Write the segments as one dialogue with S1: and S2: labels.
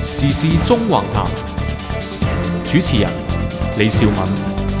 S1: 時事中橫談，主持人李兆敏。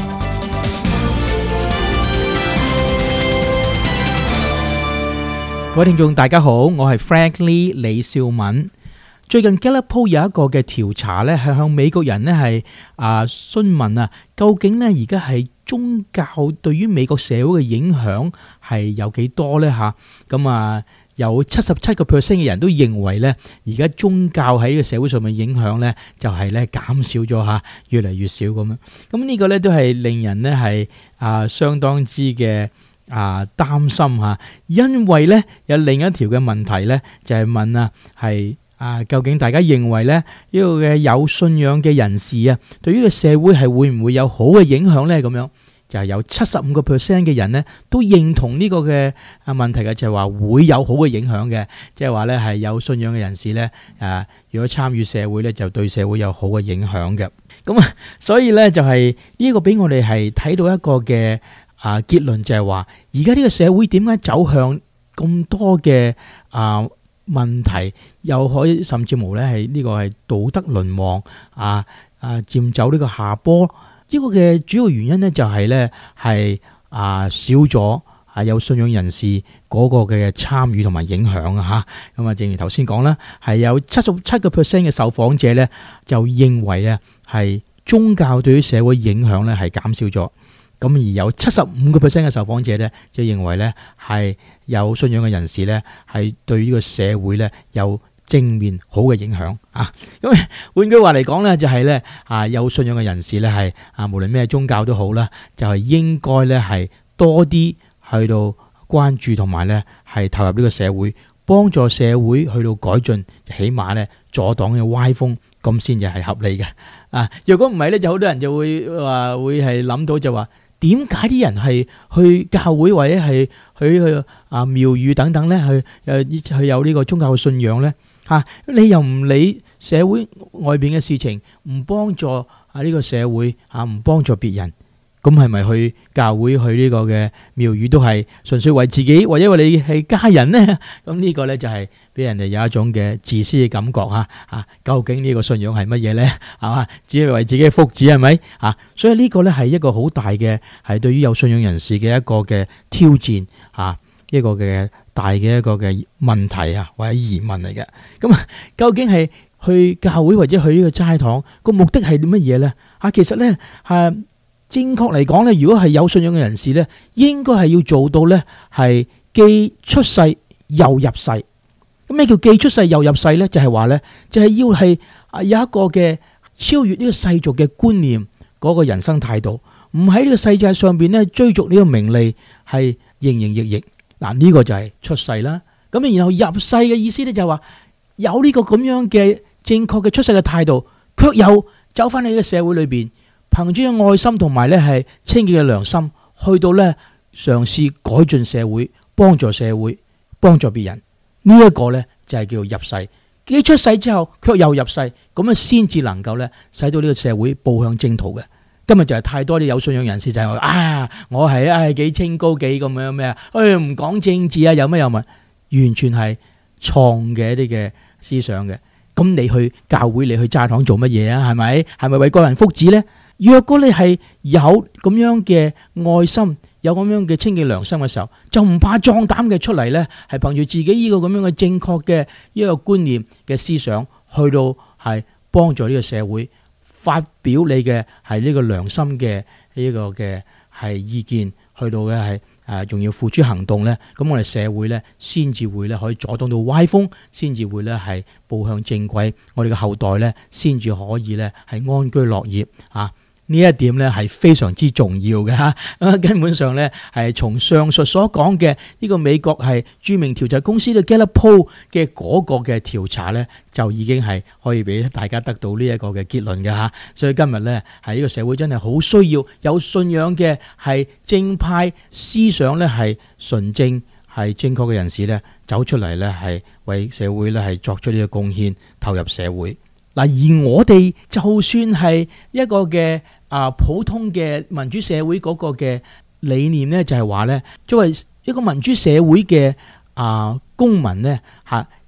S2: 各位聽眾大家好，我係 Frank Lee 李兆敏。最近 Gallup Poll 有一個嘅調查咧，係向美國人咧係詢問啊，究竟咧而家係宗教對於美國社會嘅影響係有幾多咧嚇？咁有77%嘅人都認為咧，而家宗教喺呢個社會上面影響咧，就係咧減少咗嚇，越嚟越少咁樣。咁呢個咧都係令人咧係相當之嘅擔心嚇，因為咧有另一條嘅問題咧，就係問究竟大家認為咧呢個嘅有信仰嘅人士啊，對於個社會係會唔會有好嘅影響咧？咁樣就係有75%嘅人咧都認同呢個嘅問題嘅，就係話會有好嘅影響嘅，即係話咧係有信仰嘅人士咧如果參與社會咧，就對社會有好嘅影響嘅。咁所以咧就係呢個俾我哋係睇到一個嘅結論，就係話而家呢個社會點解走向咁多嘅問題，又可以甚至乎咧係呢個係道德淪亡漸走呢個下坡。呢個嘅主要原因咧就係咧係少咗有信仰人士嗰個嘅參與同埋影響啊嚇。咁正如頭先講啦，係有77%嘅受訪者咧就認為咧係宗教對於社會影響咧係減少咗。咁而有75%嘅受訪者咧，就認為咧係有信仰嘅人士咧，係對呢個社會咧有正面好嘅影響啊。咁換句話嚟講咧，就係咧有信仰嘅人士咧係無論咩宗教都好啦，就係應該咧係多啲去到關注同埋咧係投入呢個社會，幫助社會去到改進，起碼咧阻擋嘅歪風，咁先至係合理嘅。若果唔係咧，就好多人就會係諗到就話，點解啲人係去教會或者係去廟宇等等咧，去有呢個宗教嘅信仰咧？你又唔理社會外邊嘅事情，唔幫助呢個社會唔幫助別人，咁係咪去教會去呢個嘅廟宇都係純粹為自己或者為你係家人呢？咁呢個咧就係俾人哋有一種嘅自私嘅感覺究竟呢個信仰係乜嘢咧？只係為自己嘅福祉係咪？所以呢個咧係一個好大嘅係對於有信仰人士嘅一個嘅挑戰一個嘅大嘅一個嘅問題或者疑問嚟嘅。咁究竟係去教會或者去呢個齋堂個目的係乜嘢咧？其實咧正確嚟講咧，如果係有信仰嘅人士咧，應該係要做到咧係既出世又入世。咁咩叫既出世又入世咧？就係話咧，就係要係有一個嘅超越呢個世俗嘅觀念嗰個人生態度，唔喺呢個世界上邊咧追逐呢個名利，係營營役役。呢個就係出世啦。咁然後入世嘅意思咧就係話有呢個咁樣嘅正確嘅出世嘅態度，卻又走翻喺呢個社會裏邊，憑住嘅愛心同埋咧係清潔嘅良心，去到咧嘗試改進社會，幫助社會，幫助別人。呢一個咧就係叫做入世。既出世之後，卻又入世，咁先至能夠咧使到呢個社會步向正途嘅。今日就係太多啲有信仰人士就係話我係幾清高幾咁樣咩唔講政治有乜有物，完全係錯嘅一啲嘅思想嘅。咁你去教會，你去齋堂做乜嘢啊？係咪？係咪為個人福祉呢？若果你係有咁樣嘅愛心，有咁樣嘅清潔良心嘅時候，就唔怕壯膽嘅出嚟呢，係憑住自己呢個咁樣嘅正確嘅呢個觀念嘅思想，去到係幫助呢個社會，發表你嘅係呢個良心嘅呢個嘅係意見，去到嘅係仲要付諸行動呢。咁我哋社會呢，先至會呢可以阻擋到歪風，先至會呢係步向正軌，我哋嘅後代呢，先至可以呢係安居樂業呢一點咧係非常之重要嘅根本上咧係從上述所講嘅呢個美國係著名調查公司嘅 Gallup Poll 嘅嗰個嘅調查咧，就已經係可以俾大家得到呢一個嘅結論嘅。所以今日咧係呢個社會真係好需要有信仰嘅係正派思想咧係純正係正確嘅人士咧走出嚟咧係為社會咧係作出呢個貢獻，投入社會。而我哋就算係一個嘅普通嘅民主社會嗰個嘅理念咧，就係話咧，作為一個民主社會嘅公民咧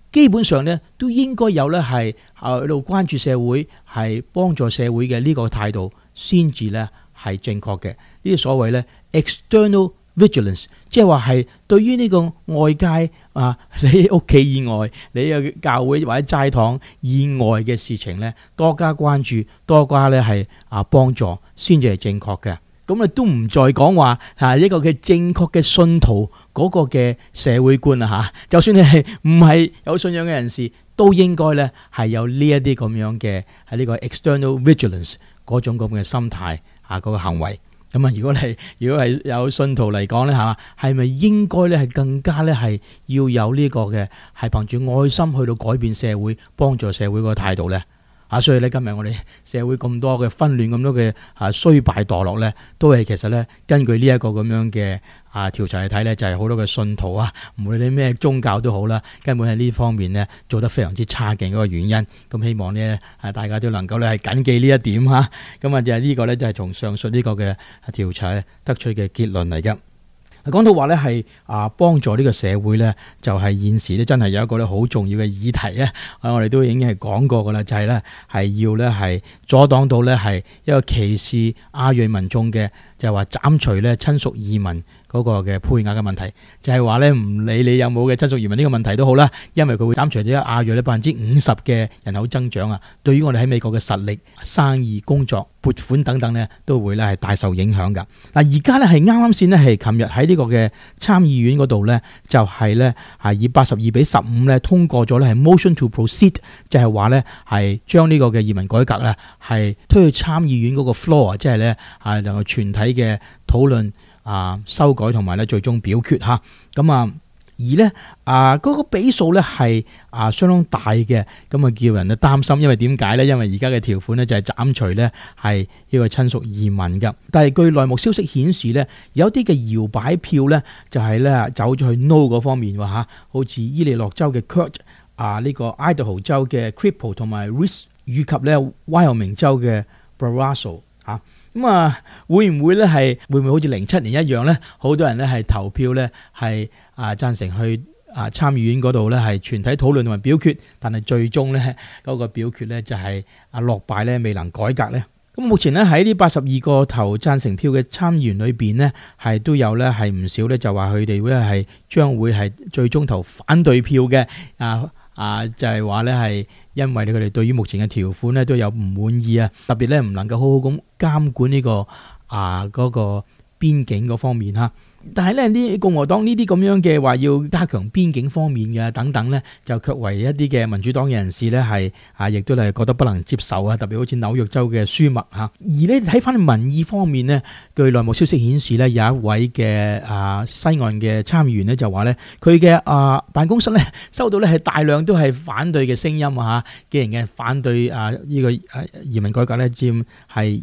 S2: 基本上咧都應該有咧係喺度關注社會，係幫助社會嘅呢個態度，先至咧係正確嘅。呢啲所謂咧 external vigilance， 即係話係對於呢個外界你屋企以外，你嘅教會或者齋堂以外嘅事情咧，多加關注，多加咧係幫助，先至係正確嘅。咁都唔再講話一個嘅正確嘅信徒嗰個嘅社會觀嚇，就算你係唔係有信仰嘅人士，都應該咧係有呢一啲咁樣嘅喺呢個 external vigilance 嗰種咁嘅心態嗰個行為。咁如果係有信徒嚟講咧係咪應該咧係更加咧係要有呢個嘅係憑住愛心去到改變社會，幫助社會嗰個態度咧？所以咧今日我哋社會咁多嘅紛亂，咁多嘅衰敗墮落咧，都係其實咧根據呢一個咁樣嘅調查嚟睇咧，就係好多嘅信徒唔論你咩宗教都好啦，根本喺呢方面咧做得非常之差勁嗰個原因。咁希望呢大家都能夠咧係謹記呢一點嚇。咁就係呢個咧就係從上述呢個嘅調查得出嘅結論嚟嘅。講到話咧係幫助呢個社會咧，就係現時咧真係有一個咧好重要嘅議題啊！我哋都已經係講過噶啦，就係咧係要咧係阻擋到咧係一個歧視亞裔民眾嘅，就係話斬除咧親屬移民嗰個嘅配額嘅問題，就係話咧唔理你有冇嘅親屬移民呢個問題都好啦，因為佢會斬除咗亞裔咧50%嘅人口增長啊，對於我哋喺美國嘅實力、生意、工作、撥款等等咧，都會咧係大受影響噶。嗱，而家咧係啱啱先咧係琴日喺呢個嘅參議院嗰度咧，就係咧係以82-15咧通過咗咧係 motion to proceed， 就係話咧係將呢個嘅移民改革咧係推去參議院嗰個 floor， 即係咧係能夠全體嘅討論修改同埋咧最終表決嚇。咁而咧嗰個比數咧係相當大嘅，咁叫人擔心，因為點解咧？因為而家嘅條款咧就係斬除咧係呢個親屬移民㗎。但係據內幕消息顯示咧，有啲嘅搖擺票咧就係咧走咗去 no 嗰方面喎，好似伊利諾州嘅 Kurt 呢個 Idaho 州嘅 Cripple 同埋 Rice 以及咧 Wyoming 州嘅 Barrasso 咁會唔會咧係會唔會好似07年一樣咧？好多人咧係投票咧係贊成去參議院嗰度咧係全體討論同埋表決，但係最終咧嗰個表決咧就係落敗咧，未能改革咧。咁目前咧喺呢82個投贊成票嘅參議員裏邊呢，係都有咧係唔少咧就話佢哋咧係將會係最終投反對票嘅就係話咧係因為佢哋對於目前嘅條款咧都有唔滿意啊，特別咧唔能夠好好咁監管呢個嗰個邊境嗰方面嚇。但係咧啲共和黨呢啲咁樣嘅話要加強邊境方面嘅等等咧，就卻為一啲嘅民主黨嘅人士咧係亦都係覺得不能接受啊！特別好似紐約州嘅舒默嚇。而咧睇翻民意方面呢，據內幕消息顯示咧，有一位嘅西岸嘅參議員咧就話咧，佢嘅辦公室咧收到咧係大量都係反對嘅聲音既然嘅反對呢個移民改革咧佔係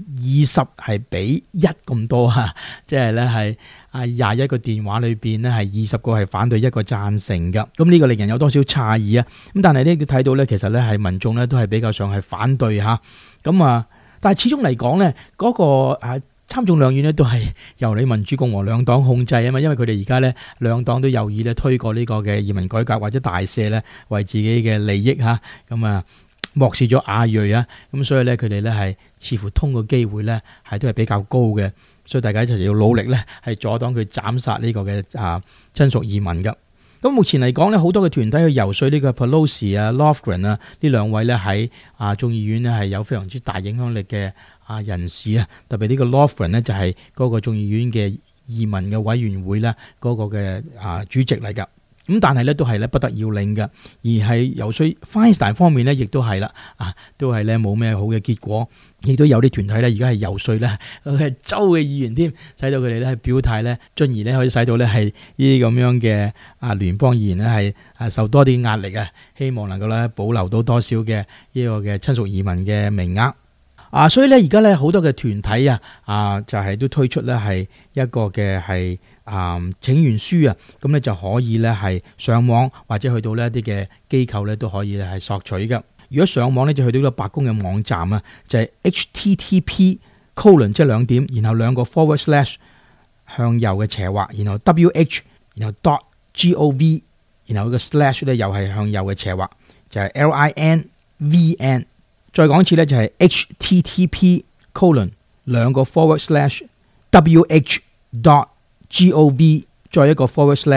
S2: 20:1咁多即係咧係21個電話裏邊咧係20個係反對，1個贊成㗎。咁呢個令人有多少詫異啊？咁但係呢，睇到咧，其實咧係民眾咧都係比較上係反對嚇。咁但係始終嚟講咧，嗰個參眾兩院咧都係由你民主共和兩黨控制啊嘛。因為佢哋而家咧兩黨都有意咧推過呢個嘅移民改革或者大赦咧，為自己嘅利益嚇。咁漠視咗亞裔咁所以咧佢哋咧係似乎通過機會咧係都係比較高嘅。所以大家一齊要努力咧，係阻擋佢斬殺呢個嘅親屬移民㗎。咁目前嚟講咧，好多嘅團體去游說呢個 Pelosi Lofgren 呢兩位咧喺眾議院咧係有非常之大影響力嘅人士啊。特別呢個 Lofgren 呢，就係嗰個眾議院嘅移民嘅委員會咧嗰個嘅主席嚟㗎。咁但係咧都係咧不得要領嘅，而係游說 Feinstein 方面咧，亦都係啦，都係咧冇咩好嘅結果，亦都有啲團體咧而家係游說咧州嘅議員添，使到佢哋咧係表態咧，進而咧可以使到咧係呢啲咁樣嘅聯邦議員咧係受多啲壓力啊，希望能夠咧保留到多少嘅呢個嘅親屬移民嘅名額。所以咧而家咧好多嘅團體就係都推出咧係一個嘅係請願書啊，咁咧就可以咧係上網或者去到呢一啲嘅機構咧都可以係索取嘅。如果上網咧就去到呢個白宮嘅網站啊，就係 http:// 即係2點，然後2個 / 向右嘅斜劃，然後 wh， 然後 .gov 然後個 slash 咧又係向右嘅斜畫，就係 LINVN。再講一次咧就係 http://wh.gov 再一個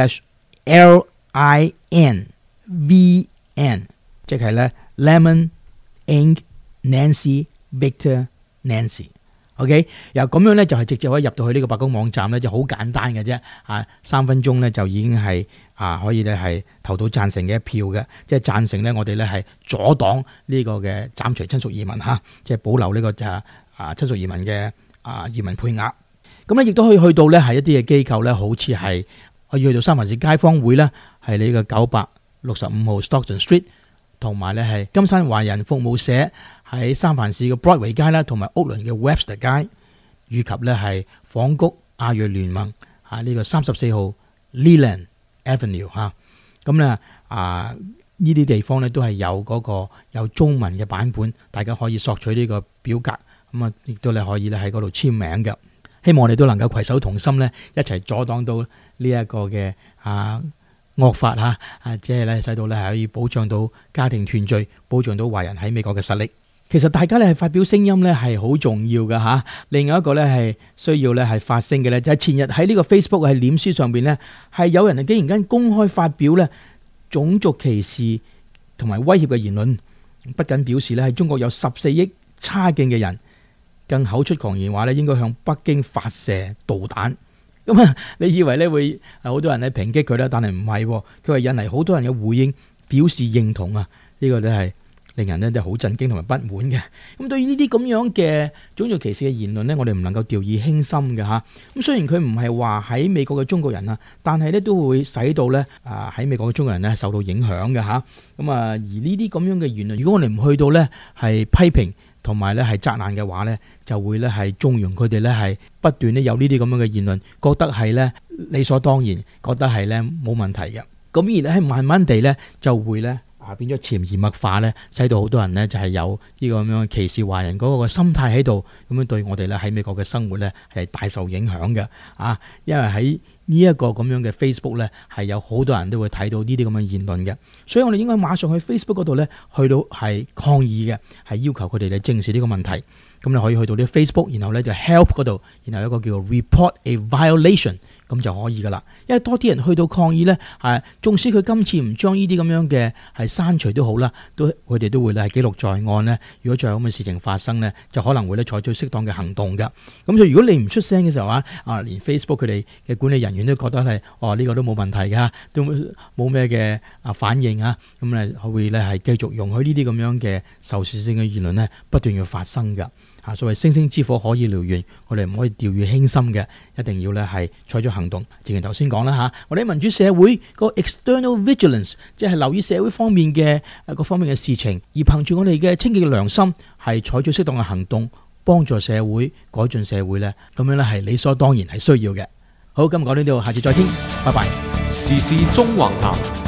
S2: //LINVN， 即係咧 Lemon Ink Nancy Victor Nancy。OK， 由咁樣咧就係直接可以入到去呢個白宮網站咧，就好簡單嘅啫。3分鐘咧就已經係可以咧係投到贊成嘅一票嘅，即係贊成咧我哋咧係阻擋呢個嘅斬除親屬移民即係保留呢個親屬移民嘅移民配額。咁咧亦都可以去到咧係一啲嘅機構咧，好似係可以去到三藩市街坊會咧，係呢個965號 Stockton Street， 同埋咧係金山華人服務社喺三藩市嘅 Broadway 街啦，同埋屋倫嘅 Webster 街，以及咧係紡谷亞裔聯盟呢個34號 Leland Avenue 咁咧呢啲地方咧都係有嗰個有中文嘅版本，大家可以索取呢個表格，咁亦都你可以咧喺嗰度簽名嘅。希望我哋都能夠攜手同心咧，一齊阻擋到呢一個嘅惡法即係咧使到咧係可以保障到家庭團聚，保障到華人喺美國嘅實力。其實大家咧係發表聲音咧係好重要嘅另外一個咧係需要咧係發聲嘅咧，就係前日喺呢個 Facebook 喺臉書上邊咧係有人竟然間公開發表咧種族歧視同埋威脅嘅言論，不僅表示咧係中國有14億差勁嘅人，更口出狂言話咧應該向北京發射導彈。咁你以為咧會好多人咧抨擊佢啦，但係唔係，佢話引嚟好多人嘅回應，表示認同呢個咧係令人咧都好震驚同埋不滿嘅。咁對於呢啲咁樣嘅種族歧視嘅言論呢，我哋唔能夠掉以輕心嘅咁雖然佢唔係話喺美國嘅中國人但係咧都會使到咧喺美國嘅中國人咧受到影響嘅咁而呢啲咁樣嘅言論，如果我哋唔去到咧係批評同埋咧係責難嘅話咧，就會咧係縱容佢哋咧係不斷咧有呢啲咁樣嘅言論，覺得係咧理所當然，覺得係咧冇問題嘅。咁而咧係慢慢地咧就會咧變咗潛移默化咧，使到好多人咧就係有呢個咁樣歧視華人嗰個心態喺度，咁樣對我哋咧喺美國嘅生活咧係大受影響嘅因為喺呢一個咁樣嘅 Facebook 咧係有好多人都會睇到呢啲咁嘅言論嘅，所以我哋應該馬上去 Facebook 嗰度咧去到係抗議嘅，係要求佢哋嚟正視呢個問題。咁你可以去到啲 Facebook， 然後咧就 Help 嗰度，然後有一個叫做 Report a Violation， 咁就可以噶啦。因為多啲人去到抗議咧，縱使佢今次唔將呢啲咁樣嘅係刪除都好啦，佢哋都會咧係記錄在案咧。如果再有咁嘅事情發生咧，就可能會咧採取適當嘅行動嘅。咁所以如果你唔出聲嘅時候連 Facebook 佢哋嘅管理人員都覺得係呢個都冇問題㗎，都冇咩嘅反應咁咧會咧係繼續容許呢啲咁樣嘅仇視性嘅言論咧不斷要發生㗎。所謂星星之火可以燎原，我哋唔可以掉以輕心嘅，一定要咧係採取行動。正如頭先講啦我哋民主社會個 external vigilance， 即係留意社會方面嘅各方面嘅事情，而憑住我哋嘅清潔嘅良心，係採取適當嘅行動，幫助社會改進社會咧，咁樣咧係理所當然係需要嘅。好，今日講到呢度，下次再傾，拜拜。
S1: 時事中橫談。